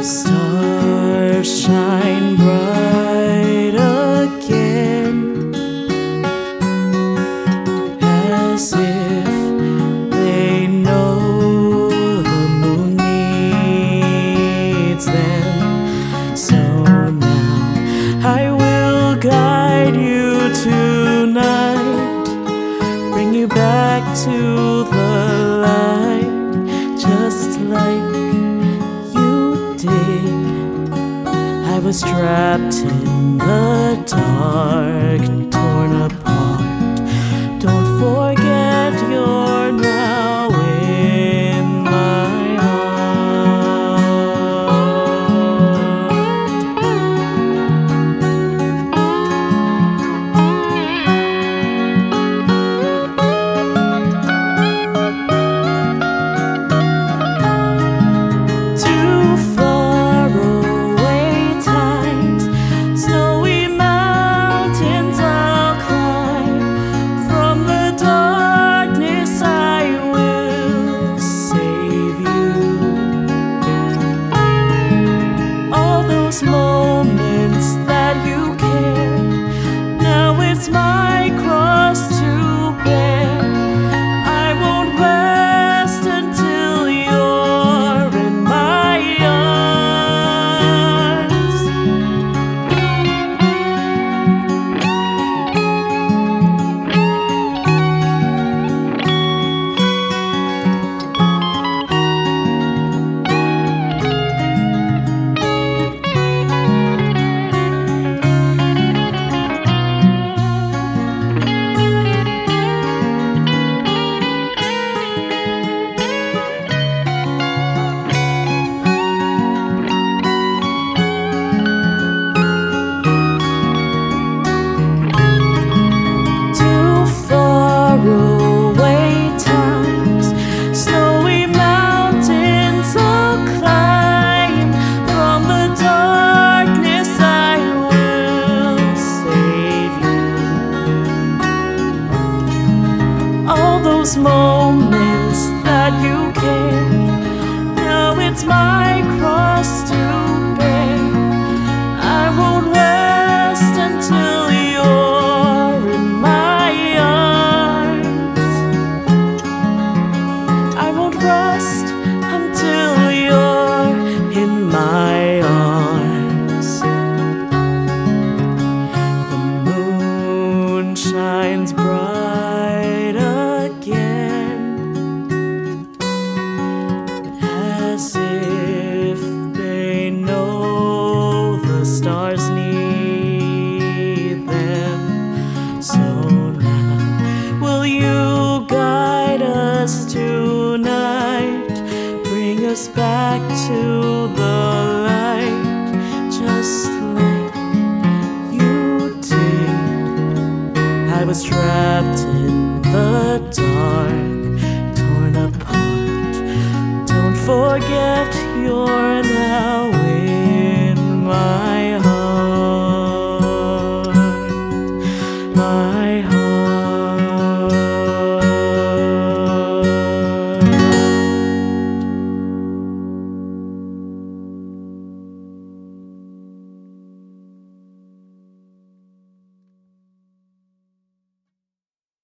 Stars shine bright again, as if they know the moon needs them. So now I will guide you tonight, bring you back to the light, just like I was trapped in the dark, torn apart. Don't forget you're now in my moments that you cared. Now it's my cross to bear. I won't rest until you're in my arms. Those moments that you cared, now it's my cross to bear. I won't rest until you're in my arms. I won't rest until you're in my arms. The moon shines bright again, as if they know the stars need them. So now will you guide us tonight, bring us back to the light, just like you did. I was trapped in the dark, torn apart. Don't forget you're now in my